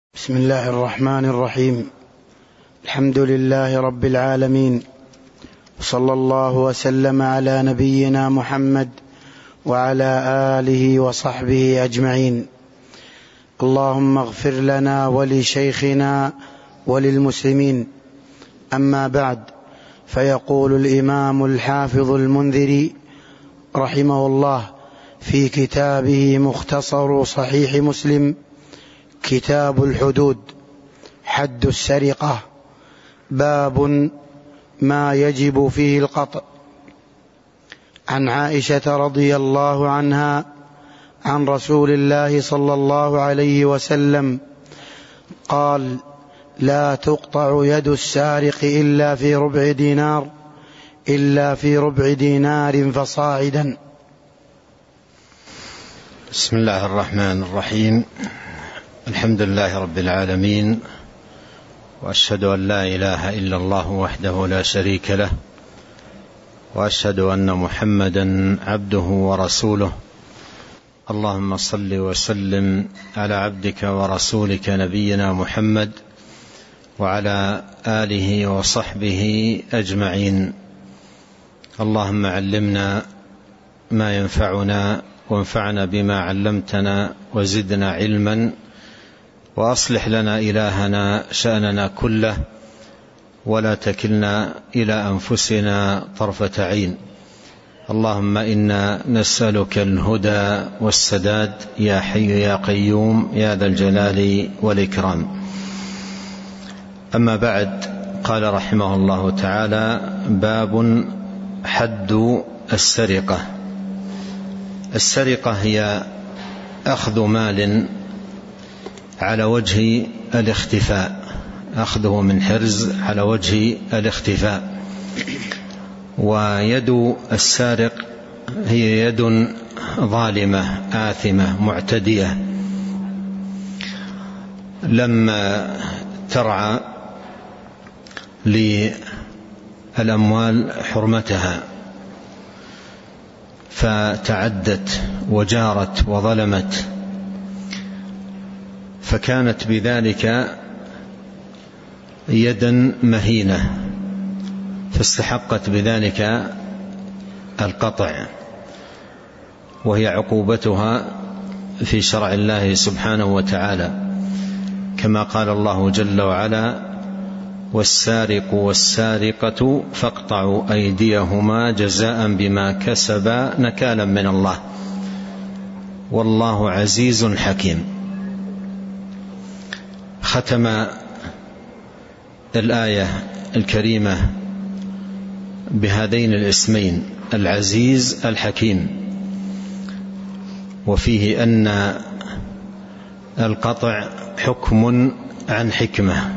بسم الله الرحمن الرحيم. الحمد لله رب العالمين، وصلى الله وسلم على نبينا محمد وعلى آله وصحبه أجمعين. اللهم اغفر لنا ولشيخنا وللمسلمين. أما بعد، فيقول الإمام الحافظ المنذري رحمه الله في كتابه مختصر صحيح مسلم كتاب الحدود حد السرقة: باب ما يجب فيه القطع. عن عائشة رضي الله عنها عن رسول الله صلى الله عليه وسلم قال: لا تقطع يد السارق إلا في ربع دينار فصاعدا. بسم الله الرحمن الرحيم. الحمد لله رب العالمين، وأشهد أن لا إله إلا الله وحده لا شريك له، وأشهد أن محمدا عبده ورسوله. اللهم صل وسلم على عبدك ورسولك نبينا محمد وعلى آله وصحبه أجمعين. اللهم علمنا ما ينفعنا، وانفعنا بما علمتنا، وزدنا علما، وأصلح لنا إلهنا شأننا كله، ولا تكلنا إلى أنفسنا طرفة عين. اللهم إنا نسألك الهدى والسداد يا حي يا قيوم يا ذا الجلال والإكرام. أما بعد، قال رحمه الله تعالى: باب حد السرقة. السرقة هي أخذ مال على وجه الاختفاء، أخذه من حرز على وجه الاختفاء. ويد السارق هي يد ظالمة آثمة معتدية، لما ترعى للأموال حرمتها فتعدت وجارت وظلمت، فكانت بذلك يدا مهينة، فاستحقت بذلك القطع، وهي عقوبتها في شرع الله سبحانه وتعالى، كما قال الله جل وعلا: والسارق والسارقة فاقطعوا أيديهما جزاء بما كسبا نكالا من الله والله عزيز حكيم. ختم الآية الكريمة بهذين الاسمين: العزيز الحكيم، وفيه أن القطع حكم عن حكمة،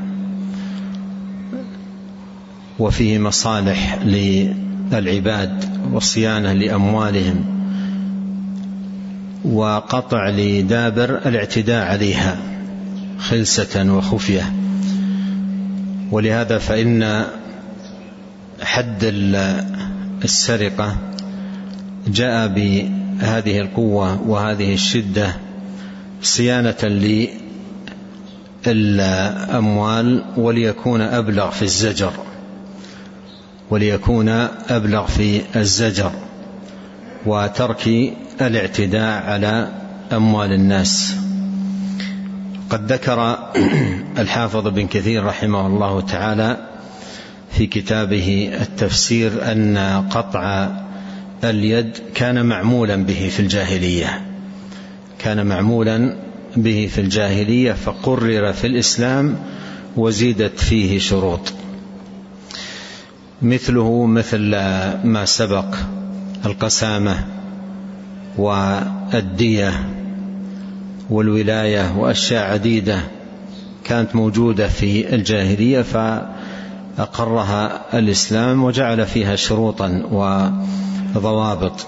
وفيه مصالح للعباد وصيانة لأموالهم، وقطع لدابر الاعتداء عليها خلسة وخفية. ولهذا فإن حد السرقة جاء بهذه القوة وهذه الشدة صيانة للأموال، وليكون أبلغ في الزجر وترك الاعتداء على أموال الناس. قد ذكر الحافظ بن كثير رحمه الله تعالى في كتابه التفسير أن قطع اليد كان معمولا به في الجاهلية، فقرر في الإسلام وزيدت فيه شروط، مثل ما سبق: القسامة والدية والولاية، وأشياء عديدة كانت موجودة في الجاهلية فأقرها الإسلام وجعل فيها شروطا وضوابط.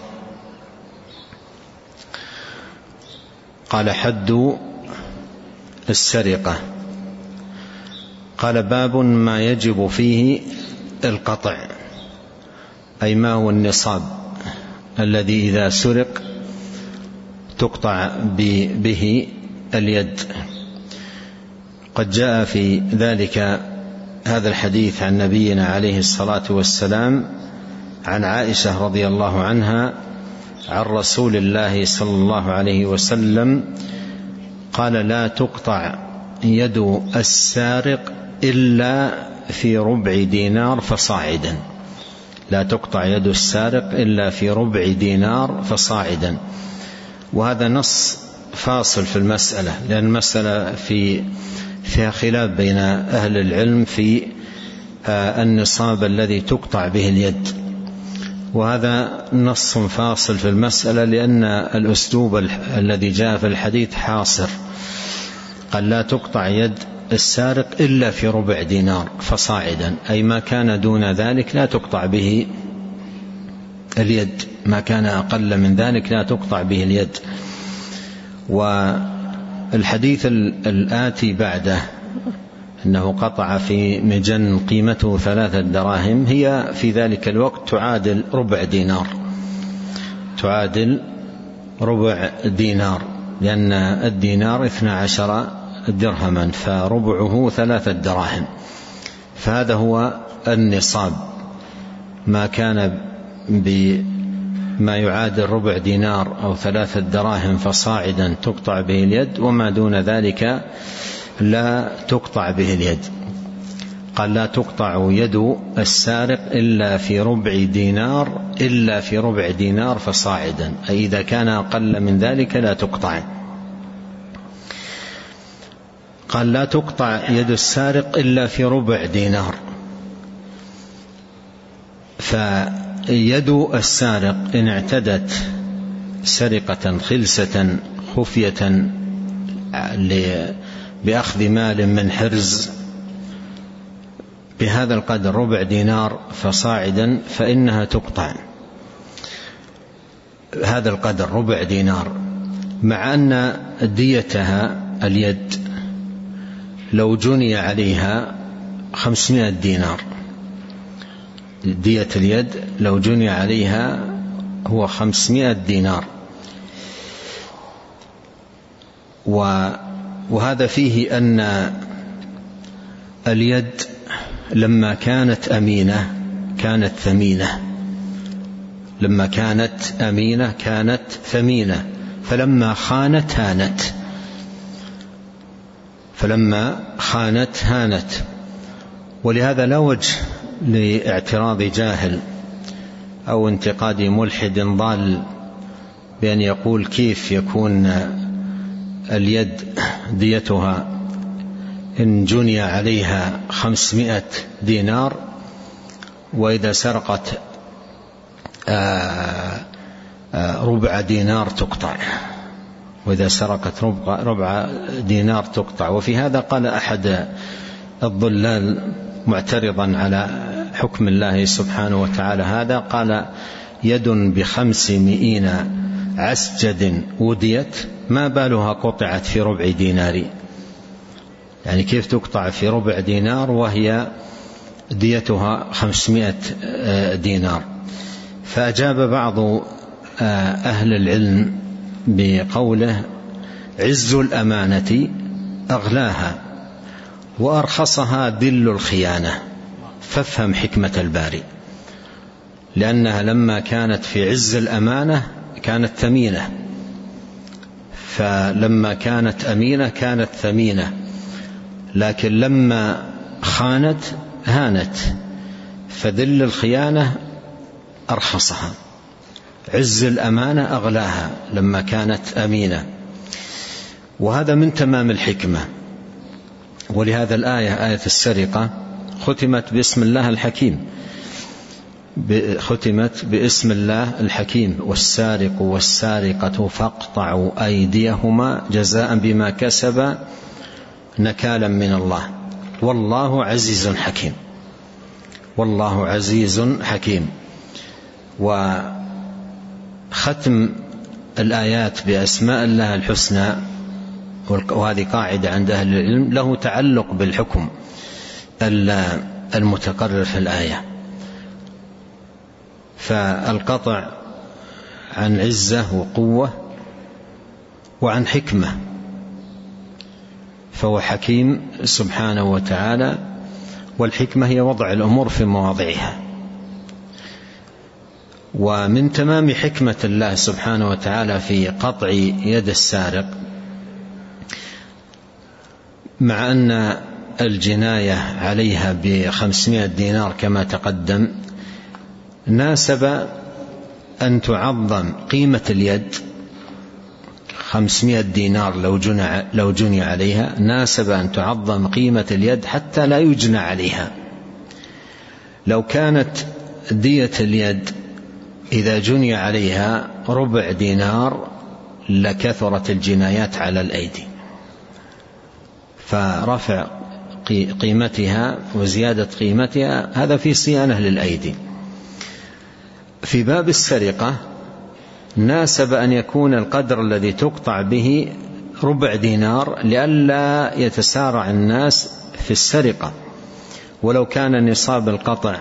قال: حد السرقة. قال: باب ما يجب فيه القطع، أي ما هو النصاب الذي إذا سرق تقطع به اليد. قد جاء في ذلك هذا الحديث عن نبينا عليه الصلاة والسلام عن عائشة رضي الله عنها عن رسول الله صلى الله عليه وسلم قال: لا تقطع يد السارق إلا في ربع دينار فصاعدا. لا تقطع يد السارق إلا في ربع دينار فصاعدا. وهذا نص فاصل في المسألة، لأن المسألة فيها خلاف بين أهل العلم في النصاب الذي تقطع به اليد، وهذا نص فاصل في المسألة، لأن الأسلوب الذي جاء في الحديث حاصر. قال: لا تقطع يد السارق إلا في ربع دينار فصاعدا، أي ما كان دون ذلك لا تقطع به اليد، ما كان أقل من ذلك لا تقطع به اليد. والحديث الآتي بعده أنه قطع في مجن قيمته 3 دراهم، هي في ذلك الوقت تعادل ربع دينار، تعادل ربع دينار، لأن الدينار 12 درهما، فربعه 3 دراهم. فهذا هو النصاب، ما كان بما يعادل ربع دينار أو 3 دراهم فصاعدا تقطع به اليد، وما دون ذلك لا تقطع به اليد. قال: لا تقطع يد السارق إلا في ربع دينار، إلا في ربع دينار فصاعدا، أي إذا كان أقل من ذلك لا تقطع. قال: لا تقطع يد السارق إلا في ربع دينار. فيد السارق إن اعتدت سرقة خلسة خفية بأخذ مال من حرز بهذا القدر ربع دينار فصاعدا، فإنها تقطع هذا القدر ربع دينار، مع أن ديتها اليد لو جني عليها 500 دينار. دية اليد لو جني عليها هو 500 دينار. وهذا فيه أن اليد لما كانت أمينة كانت ثمينة، لما كانت أمينة كانت ثمينة، فلما خانت هانت، فلما خانت هانت. ولهذا لا وجه لاعتراض جاهل أو انتقاد ملحد ضال بأن يقول: كيف يكون اليد ديتها إن جني عليها 500 دينار، وإذا سرقت ربع دينار تقطع، وإذا سرقت ربع دينار تقطع. وفي هذا قال أحد الضلال معترضا على حكم الله سبحانه وتعالى هذا، قال: يد ب500 عسجد وديت، ما بالها قطعت في ربع دينار؟ يعني كيف تقطع في ربع دينار وهي ديتها 500 دينار؟ فأجاب بعض أهل العلم بقوله: عز الأمانة أغلاها وأرخصها ذل الخيانة، فافهم حكمة الباري، لأنها لما كانت في عز الأمانة كانت ثمينة، فلما كانت أمينة كانت ثمينة، لكن لما خانت هانت، فذل الخيانة أرخصها، عز الأمانة أغلاها لما كانت أمينة. وهذا من تمام الحكمة. ولهذا الآية، آية السرقة، ختمت باسم الله الحكيم، ختمت باسم الله الحكيم: والسارق والسارقة فاقطعوا أيديهما جزاء بما كسبا نكالا من الله والله عزيز حكيم. والله عزيز حكيم. وختم الآيات بأسماء الله الحسنى، وهذه قاعدة عند أهل العلم، له تعلق بالحكم المتقرر في الآية. فالقطع عن عزة وقوة وعن حكمة، فهو حكيم سبحانه وتعالى، والحكمة هي وضع الأمور في مواضعها. ومن تمام حكمة الله سبحانه وتعالى في قطع يد السارق، مع أن الجناية عليها ب500 دينار كما تقدم، ناسب أن تعظم قيمة اليد. 500 دينار لو جني عليها، ناسب أن تعظم قيمة اليد حتى لا يجنى عليها. لو كانت دية اليد إذا جني عليها 1/4 دينار لكثرت الجنايات على الأيدي، فرفع قيمتها وزيادة قيمتها هذا في صيانة للأيدي. في باب السرقة ناسب أن يكون القدر الذي تقطع به 1/4 دينار لئلا يتسارع الناس في السرقة. ولو كان نصاب القطع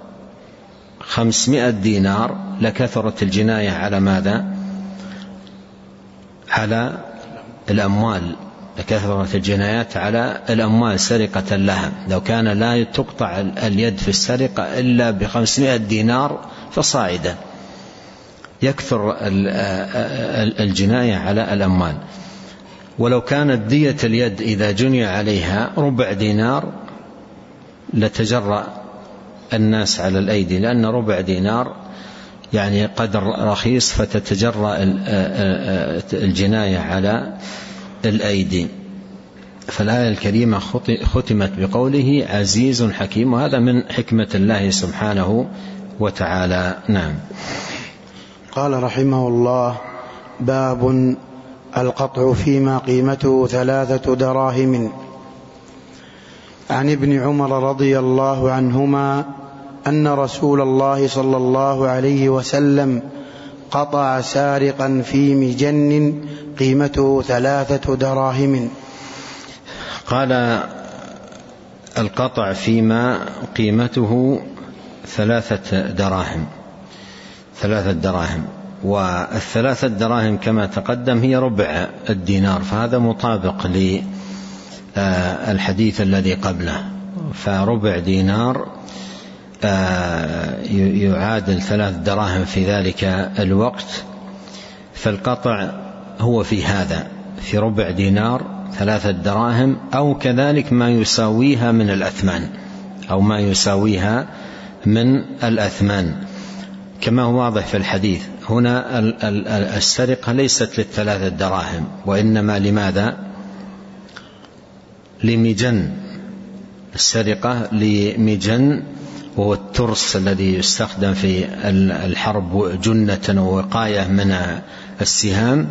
500 دينار لكثرت الجناية على ماذا؟ على الأموال، لكثرت الجنايات على الأموال سرقة لها. لو كان لا تقطع اليد في السرقة إلا ب500 دينار فصاعدا يكثر الجناية على الأموال. ولو كانت دية اليد إذا جني عليها 1/4 دينار لتجرأ الناس على الأيدي، لأن 1/4 دينار يعني قدر رخيص، فتتجرأ الجناية على الأيدي. فالآية الكريمة ختمت بقوله عزيز حكيم، وهذا من حكمة الله سبحانه وتعالى. نعم. قال رحمه الله: باب القطع فيما قيمته 3 دراهم. عن ابن عمر رضي الله عنهما أن رسول الله صلى الله عليه وسلم قطع سارقا في مجن قيمته 3 دراهم. قال: القطع فيما قيمته 3 دراهم. 3 دراهم، والثلاثة دراهم كما تقدم هي 1/4 الدينار، فهذا مطابق للحديث الذي قبله. ف1/4 دينار يعادل 3 دراهم في ذلك الوقت. فالقطع هو في هذا، في 1/4 دينار 3 دراهم، أو كذلك ما يساويها من الأثمان، أو ما يساويها من الأثمان، كما هو واضح في الحديث. هنا السرقة ليست ل3 دراهم، وإنما لماذا؟ لمجن. السرقة لمجن، وهو الترس الذي يستخدم في الحرب جنة ووقاية من السهام.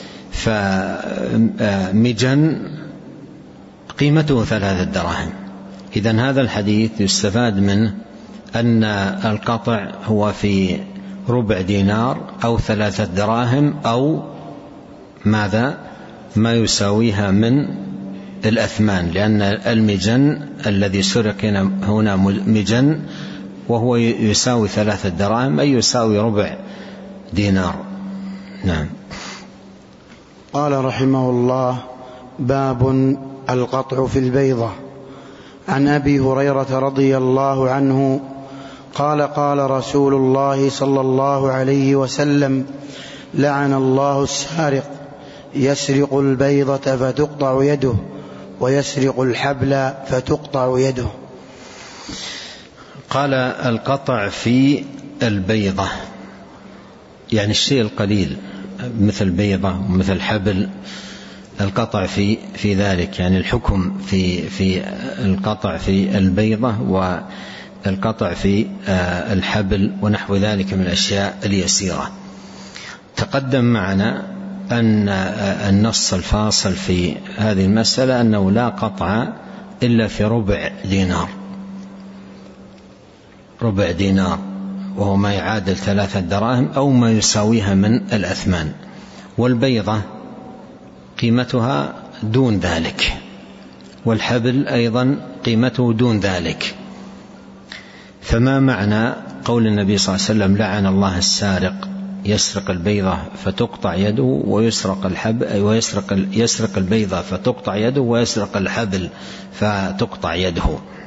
فمجن قيمته 3 دراهم. إذن هذا الحديث يستفاد منه أن القطع هو في 1/4 دينار أو 3 دراهم، أو ماذا؟ ما يساويها من الأثمان، لأن المجن الذي سرق هنا مجن وهو يساوي 3 دراهم، أي يساوي 1/4 دينار. نعم. قال رحمه الله: باب القطع في البيضة. عن أبي هريرة رضي الله عنه قال: قال رسول الله صلى الله عليه وسلم: لعن الله السارق، يسرق البيضة فتقطع يده، ويسرق الحبل فتقطع يده. قال: القطع في البيضة، يعني الشيء القليل مثل بيضة ومثل حبل، القطع في ذلك، يعني الحكم في القطع في البيضة والقطع في الحبل ونحو ذلك من الأشياء اليسيرة. تقدم معنا أن النص الفاصل في هذه المسألة أنه لا قطع إلا في 1/4 دينار. 1/4 دينار وهو ما يعادل 3 دراهم أو ما يساويها من الأثمان. والبيضة قيمتها دون ذلك، والحبل أيضا قيمته دون ذلك. فما معنى قول النبي صلى الله عليه وسلم: لعن الله السارق، يسرق البيضة فتقطع يده، يسرق البيضة فتقطع يده، ويسرق الحبل فتقطع يده.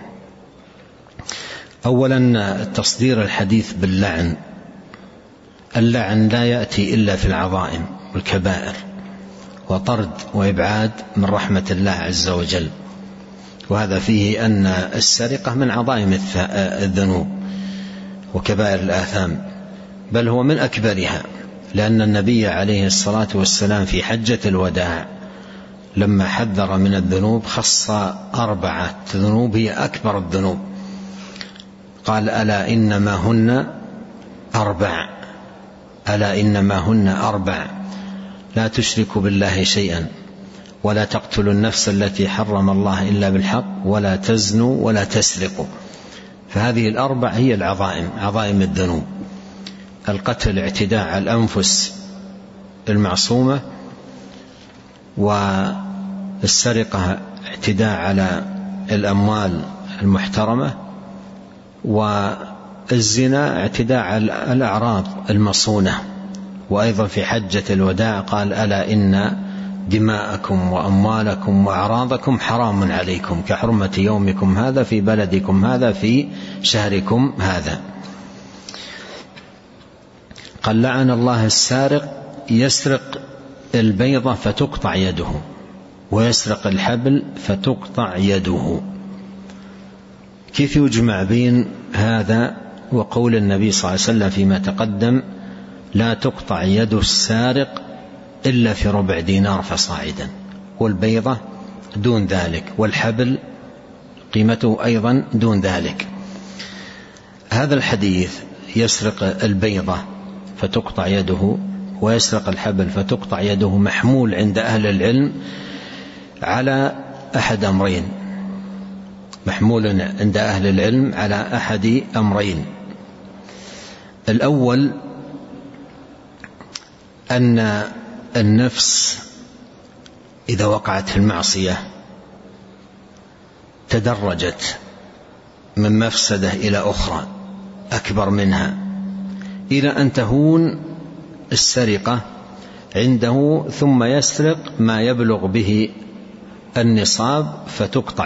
أولا تصدير الحديث باللعن. اللعن لا يأتي إلا في العظائم والكبائر، وطرد وإبعاد من رحمة الله عز وجل، وهذا فيه أن السرقة من عظائم الذنوب وكبائر الآثام، بل هو من أكبرها، لأن النبي عليه الصلاة والسلام في حجة الوداع لما حذر من الذنوب خص 4 ذنوب هي أكبر الذنوب، قال: ألا إنما هن 4، ألا إنما هن 4: لا تشركوا بالله شيئا، ولا تقتلوا النفس التي حرم الله إلا بالحق، ولا تزنوا، ولا تسرقوا. فهذه ال4 هي العظائم، عظائم الذنوب: القتل، اعتداء على الأنفس المعصومة، والسرقة اعتداء على الأموال المحترمة، والزنا اعتداء على الأعراض المصونة. وأيضا في حجة الوداع قال: ألا إن دماءكم وأموالكم وأعراضكم حرام عليكم كحرمة يومكم هذا في بلدكم هذا في شهركم هذا. قال: لعن الله السارق يسرق البيضة فتقطع يده، ويسرق الحبل فتقطع يده. كيف يجمع بين هذا وقول النبي صلى الله عليه وسلم فيما تقدم: لا تقطع يد السارق إلا في ربع دينار فصاعدا، والبيضة دون ذلك، والحبل قيمته أيضا دون ذلك؟ هذا الحديث يسرق البيضة فتقطع يده، ويسرق الحبل فتقطع يده، محمول عند أهل العلم على أحد أمرين، محمول عند أهل العلم على أحد أمرين. الأول أن النفس إذا وقعت في المعصية تدرجت من مفسدة إلى أخرى أكبر منها، إلى أن تهون السرقة عنده، ثم يسرق ما يبلغ به النصاب فتقطع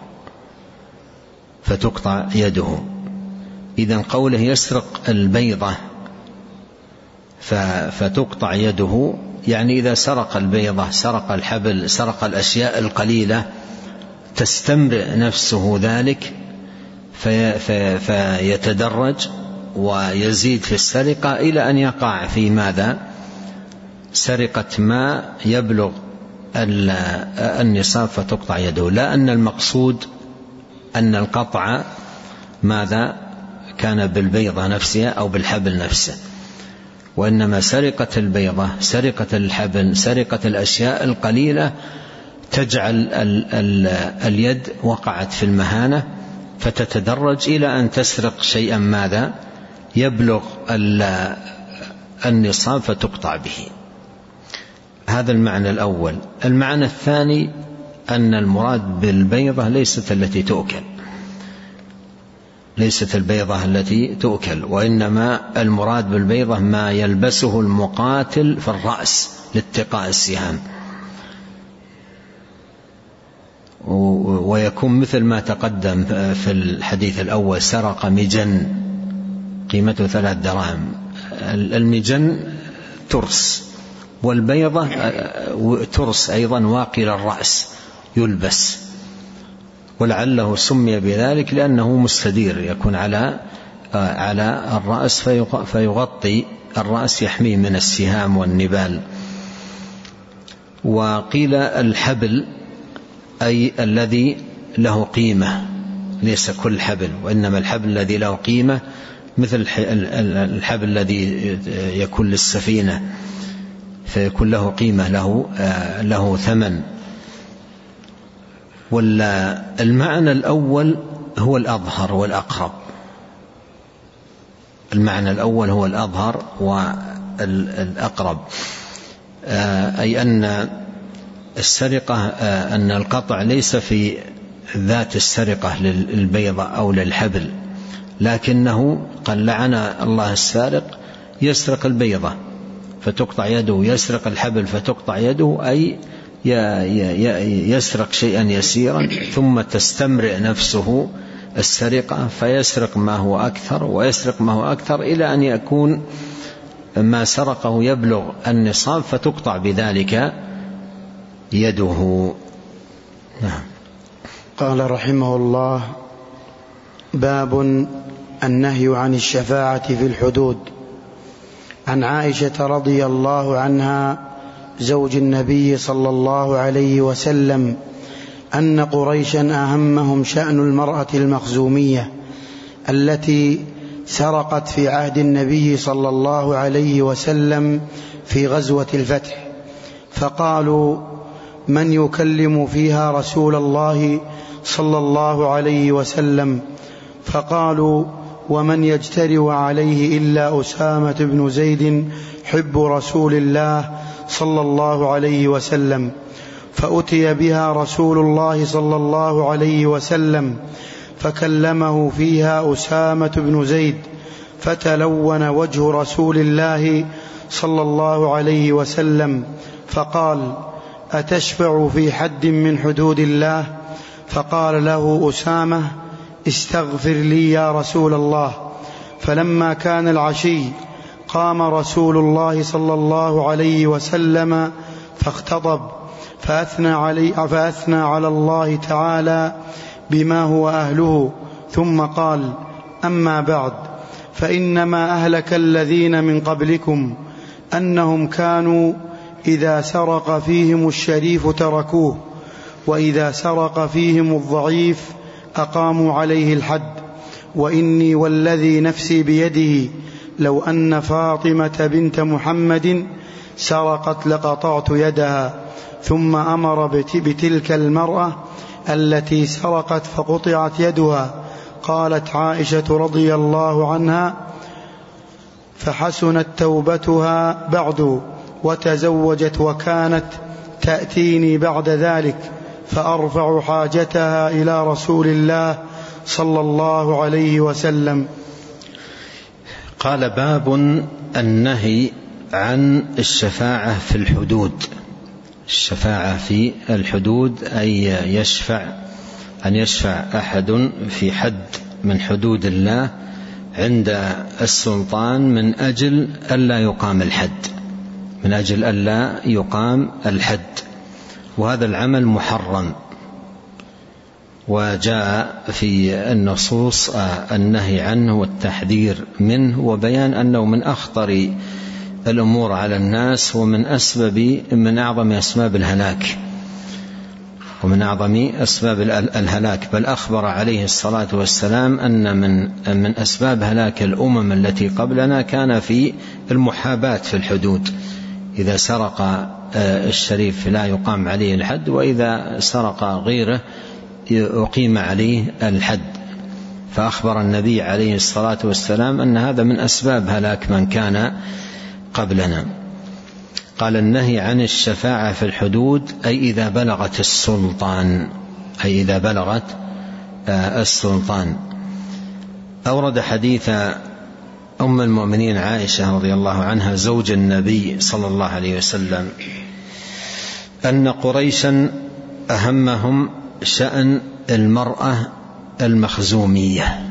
يده. إذن قوله يسرق البيضة فتقطع يده، يعني إذا سرق البيضة، سرق الحبل، سرق الأشياء القليلة، تستمر نفسه ذلك فيتدرج ويزيد في السرقة إلى أن يقع في ماذا؟ سرقة ما يبلغ النصاب فتقطع يده. لا أن المقصود أن القطع ماذا كان بالبيضة نفسها أو بالحبل نفسه، وإنما سرقة البيضة، سرقة الحبل، سرقة الأشياء القليلة تجعل اليد وقعت في المهانة، فتتدرج إلى أن تسرق شيئا ماذا يبلغ النصاب فتقطع به. هذا المعنى الأول. المعنى الثاني أن المراد بالبيضة ليست التي تؤكل، ليست البيضة التي تؤكل، وإنما المراد بالبيضة ما يلبسه المقاتل في الرأس لاتقاء السهام، ويكون مثل ما تقدم في الحديث الأول: سرق مجن قيمته 3 دراهم. المجن ترس، والبيضة ترس أيضا واقي الرأس يلبس، ولعله سمي بذلك لأنه مستدير، يكون على الرأس فيغطي الرأس يحميه من السهام والنبال. وقيل الحبل أي الذي له قيمة، ليس كل حبل، وإنما الحبل الذي له قيمة، مثل الحبل الذي يكون للسفينة فيكون له قيمة، له ثمن. والمعنى الأول هو الأظهر والأقرب، المعنى الأول هو الأظهر والأقرب، أي أن السرقة، أن القطع ليس في ذات السرقة للبيضة أو للحبل، لكنه قال: لعن الله السارق يسرق البيضة فتقطع يده، يسرق الحبل فتقطع يده، أي يسرق شيئا يسيرا ثم تستمرئ نفسه السرقة فيسرق ما هو أكثر ويسرق ما هو أكثر إلى أن يكون ما سرقه يبلغ النصاب فتقطع بذلك يده. نعم. قال رحمه الله: باب النهي عن الشفاعة في الحدود. عن عائشة رضي الله عنها زوج النبي صلى الله عليه وسلم أن قريشا أهمهم شأن المرأة المخزومية التي سرقت في عهد النبي صلى الله عليه وسلم في غزوة الفتح، فقالوا: من يكلم فيها رسول الله صلى الله عليه وسلم؟ فقالوا: ومن يجترئ عليه إلا أسامة بن زيد حب رسول الله صلى الله عليه وسلم. فأتي بها رسول الله صلى الله عليه وسلم فكلمه فيها أسامة بن زيد، فتلون وجه رسول الله صلى الله عليه وسلم فقال: أتشفع في حد من حدود الله؟ فقال له أسامة: استغفر لي يا رسول الله. فلما كان العشي قام رسول الله صلى الله عليه وسلم فاختضب فأثنى على الله تعالى بما هو أهله، ثم قال: أما بعد، فإنما أهلك الذين من قبلكم أنهم كانوا إذا سرق فيهم الشريف تركوه، وإذا سرق فيهم الضعيف أقاموا عليه الحد. وإني والذي نفسي بيده لو أن فاطمة بنت محمد سرقت لقطعت يدها. ثم أمر بتلك المرأة التي سرقت فقطعت يدها. قالت عائشة رضي الله عنها: فحسنت توبتها بعد وتزوجت، وكانت تأتيني بعد ذلك فأرفع حاجتها إلى رسول الله صلى الله عليه وسلم. قال: باب النهي عن الشفاعة في الحدود. الشفاعة في الحدود أي أن يشفع أحد في حد من حدود الله عند السلطان من أجل ألا يقام الحد، وهذا العمل محرم، وجاء في النصوص النهي عنه والتحذير منه وبيان أنه من أخطر الأمور على الناس ومن أعظم أسباب الهلاك. بل أخبر عليه الصلاة والسلام أن من أسباب هلاك الأمم التي قبلنا كان في المحاباة في الحدود، إذا سرق الشريف لا يقام عليه الحد، وإذا سرق غيره يقيم عليه الحد. فأخبر النبي عليه الصلاة والسلام أن هذا من أسباب هلاك من كان قبلنا. قال: النهي عن الشفاعة في الحدود أي إذا بلغت السلطان. أورد حديث أم المؤمنين عائشة رضي الله عنها زوج النبي صلى الله عليه وسلم أن قريشا أهمهم شأن المرأة المخزومية.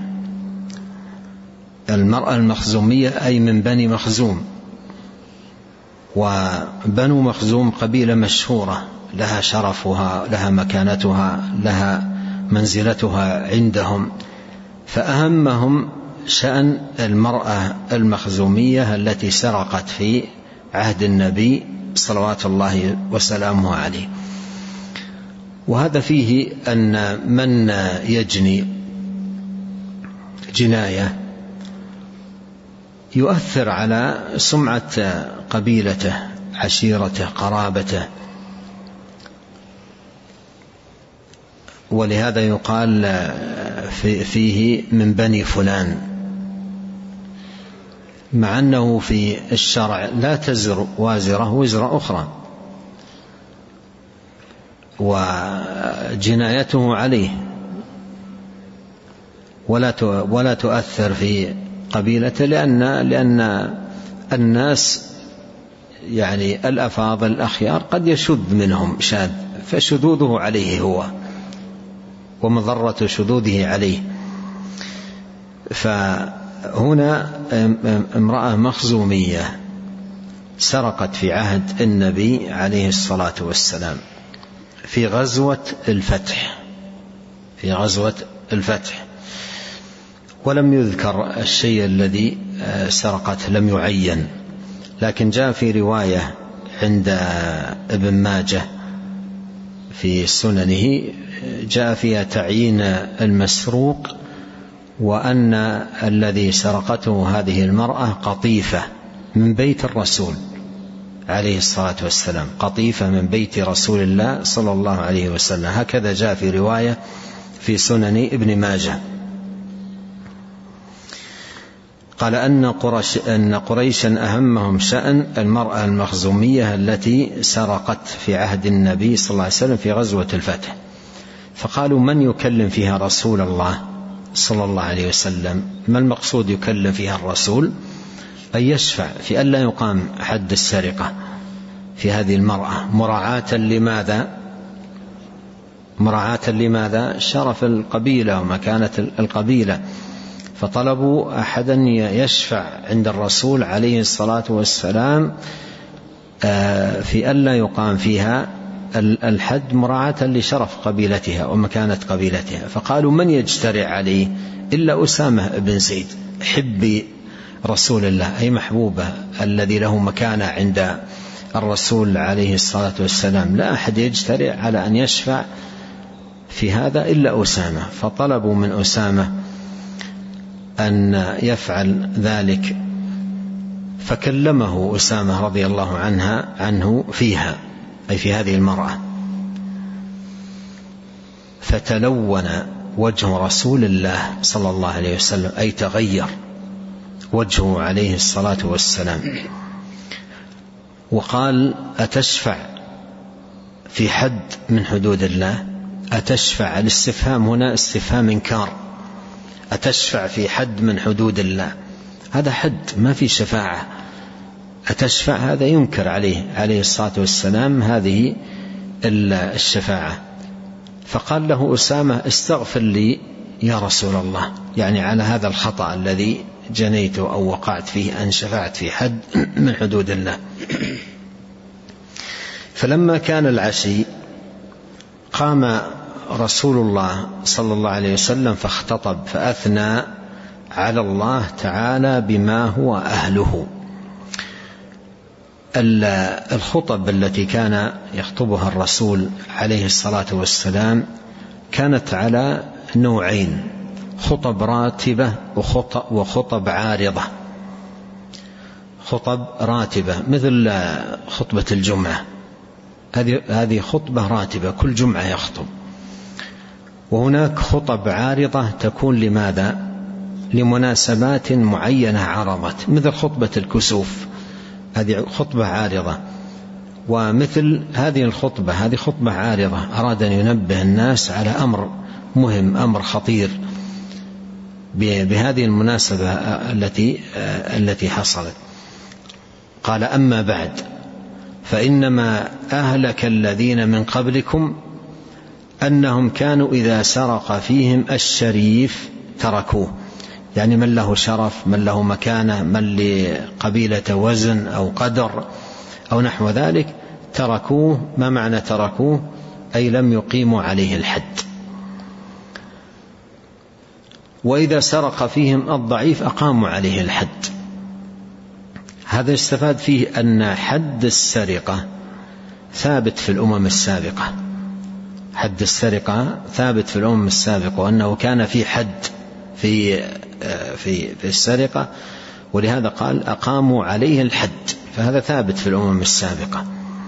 المرأة المخزومية أي من بني مخزوم، وبنو مخزوم قبيلة مشهورة لها شرفها، لها مكانتها، لها منزلتها عندهم، فأهمهم شأن المرأة المخزومية التي سرقت في عهد النبي صلوات الله وسلامه عليه. وهذا فيه أن من يجني جناية يؤثر على سمعة قبيلته، عشيرته، قرابته، ولهذا يقال فيه من بني فلان، مع أنه في الشرع لا تزر وازرة وزر أخرى، وجنايته عليه ولا تؤثر في قبيلته، لأن الناس يعني الأفاضل الأخيار قد يشذ منهم شاذ، فشذوذه عليه هو ومضرة شذوذه عليه. فهنا امرأة مخزومية سرقت في عهد النبي عليه الصلاة والسلام في غزوة الفتح، ولم يذكر الشيء الذي سرقت، لم يعين، لكن جاء في رواية عند ابن ماجه في سننه جاء فيها تعيين المسروق، وأن الذي سرقته هذه المرأة قطيفة من بيت الرسول عليه الصلاة والسلام، قطيفة من بيت رسول الله صلى الله عليه وسلم، هكذا جاء في رواية في سنن ابن ماجه. قال أن قريشا أهمهم شأن المرأة المخزومية التي سرقت في عهد النبي صلى الله عليه وسلم في غزوة الفتح، فقالوا من يكلم فيها رسول الله صلى الله عليه وسلم؟ ما المقصود يكلم فيها الرسول؟ أن يشفع في ألا يقام حد السرقة في هذه المرأة، مراعاة لماذا؟ شرف القبيلة ومكانة القبيلة، فطلبوا أحدا يشفع عند الرسول عليه الصلاة والسلام في ألا يقام فيها الحد مراعاة لشرف قبيلتها ومكانة قبيلتها. فقالوا من يجترع عليه إلا أسامة بن زيد حب رسول الله، أي محبوبة الذي له مكانة عند الرسول عليه الصلاة والسلام، لا أحد يجترع على أن يشفع في هذا إلا أسامة. فطلبوا من أسامة أن يفعل ذلك، فكلمه أسامة رضي الله عنه فيها، أي في هذه المرأة، فتلون وجه رسول الله صلى الله عليه وسلم، أي تغير وجهه عليه الصلاة والسلام، وقال أتشفع في حد من حدود الله؟ أتشفع، الاستفهام هنا استفهام إنكار، أتشفع في حد من حدود الله؟ هذا حد ما في شفاعة، أتشفع هذا ينكر عليه الصلاة والسلام هذه الشفاعة. فقال له أسامة استغفر لي يا رسول الله، يعني على هذا الخطأ الذي جنيت أو وقعت فيه أن شفعت في حد من حدود الله. فلما كان العشي قام رسول الله صلى الله عليه وسلم فاختطب، فأثنى على الله تعالى بما هو أهله. الخطب التي كان يخطبها الرسول عليه الصلاة والسلام كانت على نوعين، خطب راتبة وخطب عارضة. خطب راتبة مثل خطبة الجمعة، هذه خطبة راتبة كل جمعة يخطب. وهناك خطب عارضة تكون لماذا؟ لمناسبات معينة عرضت، مثل خطبة الكسوف، هذه خطبة عارضة. ومثل هذه الخطبة، هذه خطبة عارضة، أراد أن ينبه الناس على أمر مهم، أمر خطير بهذه المناسبة التي حصلت. قال أما بعد فإنما أهلك الذين من قبلكم أنهم كانوا إذا سرق فيهم الشريف تركوه، يعني من له شرف، من له مكانة، من لقبيلة وزن أو قدر أو نحو ذلك تركوه. ما معنى تركوه؟ أي لم يقيموا عليه الحد. وإذا سرق فيهم الضعيف أقاموا عليه الحد. هذا يستفاد فيه أن حد السرقة ثابت في الأمم السابقة، حد السرقة ثابت في الأمم السابقة، وأنه كان في حد في السرقة، ولهذا قال أقاموا عليه الحد، فهذا ثابت في الأمم السابقة.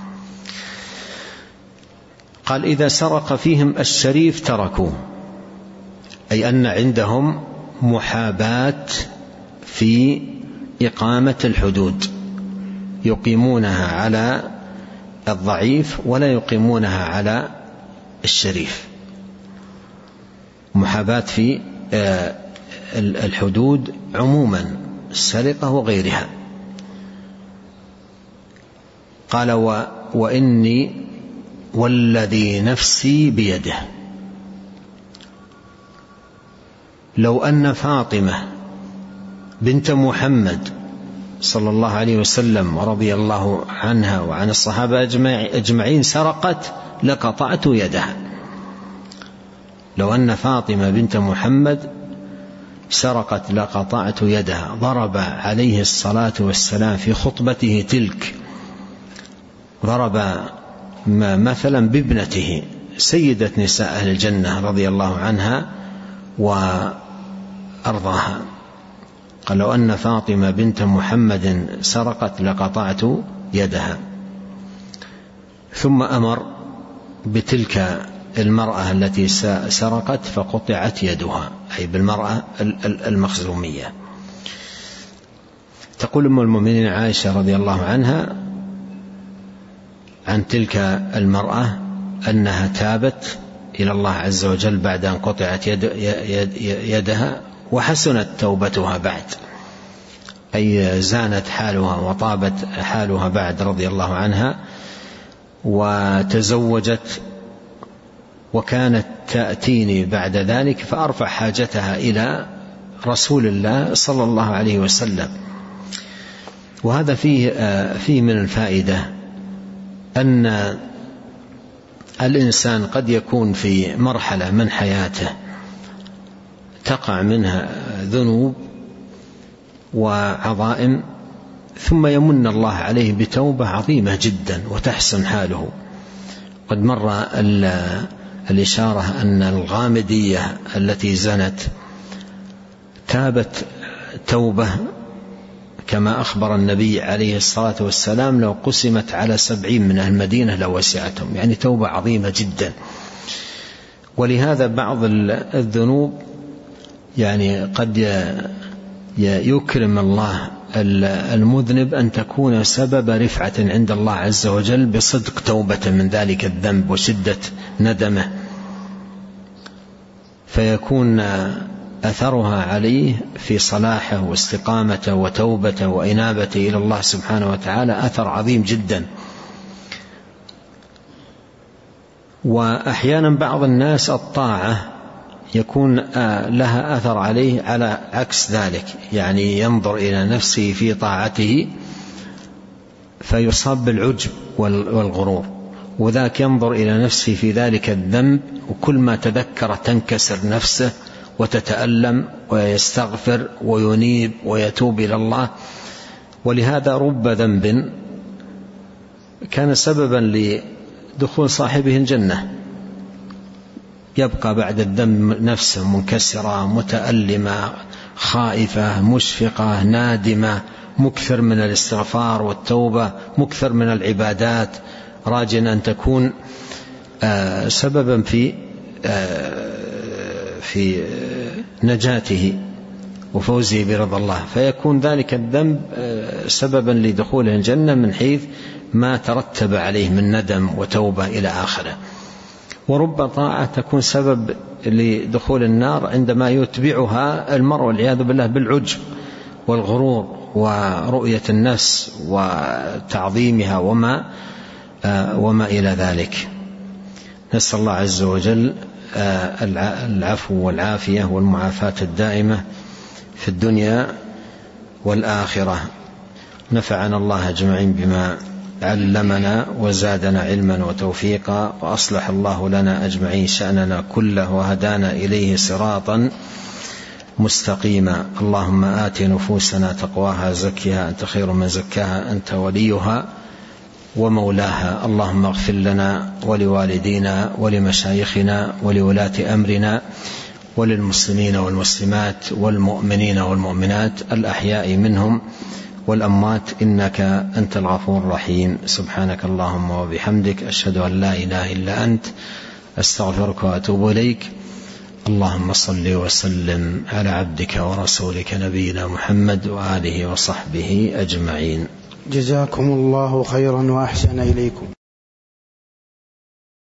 قال إذا سرق فيهم الشريف تركوه، أي أن عندهم محاباة في إقامة الحدود، يقيمونها على الضعيف ولا يقيمونها على الشريف، محاباة في الحدود عموما، السرقة وغيرها. قال وإني والذي نفسي بيده لو أن فاطمة بنت محمد صلى الله عليه وسلم ورضي الله عنها وعن الصحابة أجمعين سرقت لقطعت يدها. لو أن فاطمة بنت محمد سرقت لقطعت يدها. ضرب عليه الصلاة والسلام في خطبته تلك ضرب مثلا بابنته سيدة نساء أهل الجنة رضي الله عنها وأرضاها. قال لو أن فاطمة بنت محمد سرقت لقطعت يدها. ثم أمر بتلك المرأة التي سرقت فقطعت يدها، أي بالمرأة المخزومية. تقول أم المؤمنين عائشة رضي الله عنها عن تلك المرأة أنها تابت إلى الله عز وجل بعد أن قطعت يدها وحسنت توبتها بعد، أي زانت حالها وطابت حالها بعد رضي الله عنها، وتزوجت وكانت تأتيني بعد ذلك فأرفع حاجتها إلى رسول الله صلى الله عليه وسلم. وهذا فيه من الفائدة أن الإنسان قد يكون في مرحلة من حياته تقع منها ذنوب وعظائم ثم يمن الله عليه بتوبة عظيمة جدا وتحسن حاله. قد مر الإشارة أن الغامدية التي زنت تابت توبة كما أخبر النبي عليه الصلاة والسلام لو قسمت على 70 من أهل المدينة لوسعتهم، يعني توبة عظيمة جدا. ولهذا بعض الذنوب يعني قد يكرم الله المذنب أن تكون سبب رفعة عند الله عز وجل بصدق توبة من ذلك الذنب وشدة ندمه، فيكون أثرها عليه في صلاحه واستقامته وتوبته وإنابته إلى الله سبحانه وتعالى أثر عظيم جدا. وأحيانا بعض الناس الطاعة يكون لها أثر عليه على عكس ذلك، يعني ينظر إلى نفسه في طاعته فيصاب بالعجب والغرور، وذاك ينظر إلى نفسه في ذلك الذنب وكل ما تذكر تنكسر نفسه وتتألم ويستغفر وينيب ويتوب إلى الله. ولهذا رب ذنب كان سببا لدخول صاحبه الجنة يبقى بعد الذنب نفسه منكسرة متألمة خائفة مشفقة نادمة، مكثر من الاستغفار والتوبة، مكثر من العبادات، راجيا أن تكون سببا في نجاته وفوزه برضا الله، فيكون ذلك الذنب سببا لدخوله الجنة من حيث ما ترتب عليه من ندم وتوبة إلى آخره. ورب طاعة تكون سبب لدخول النار عندما يتبعها المرء والعياذ بالله بالعجب والغرور ورؤية النفس وتعظيمها وما إلى ذلك. نسأل الله عز وجل العفو والعافية والمعافاة الدائمة في الدنيا والآخرة. نفعنا الله أجمعين بما علمنا وزادنا علما وتوفيقا، وأصلح الله لنا أجمعين شأننا كله وهدانا إليه صراطا مستقيما. اللهم آت نفوسنا تقواها زكها أنت خير من زكاها أنت وليها ومولاها. اللهم اغفر لنا ولوالدينا ولمشايخنا ولولاة أمرنا وللمسلمين والمسلمات والمؤمنين والمؤمنات الأحياء منهم والأموات إنك أنت الغفور الرحيم. سبحانك اللهم وبحمدك أشهد أن لا إله إلا أنت أستغفرك وأتوب إليك. اللهم صل وسلم على عبدك ورسولك نبينا محمد وآله وصحبه أجمعين. جزاكم الله خيرا وأحسن إليكم.